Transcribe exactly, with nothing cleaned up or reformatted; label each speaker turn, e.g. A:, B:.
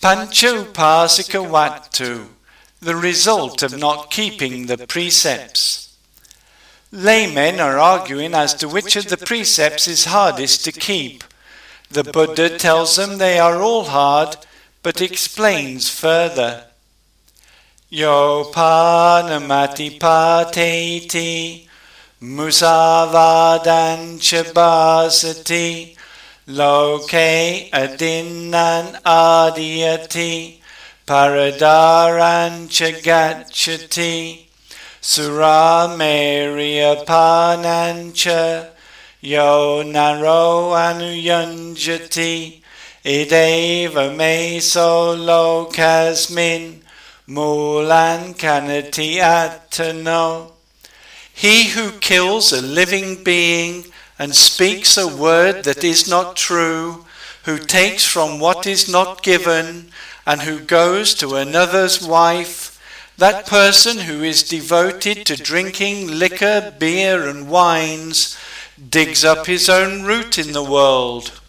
A: Pancha upasika vattu, the result of not keeping the precepts. Laymen are arguing as to which of the precepts is hardest to keep. The Buddha tells them they are all hard, but explains further. Yo panamati pateti, musavadancha basati, loke adinnan adiyati, paradarancha gacchati, suramerya panancha, yo naro anuyanjati, ideva meso lokasmin, mulan kanati attano. He who kills a living being and speaks a word that is not true, who takes from what is not given, and who goes to another's wife, that person who is devoted to drinking liquor, beer and wines, digs up his own root in the world.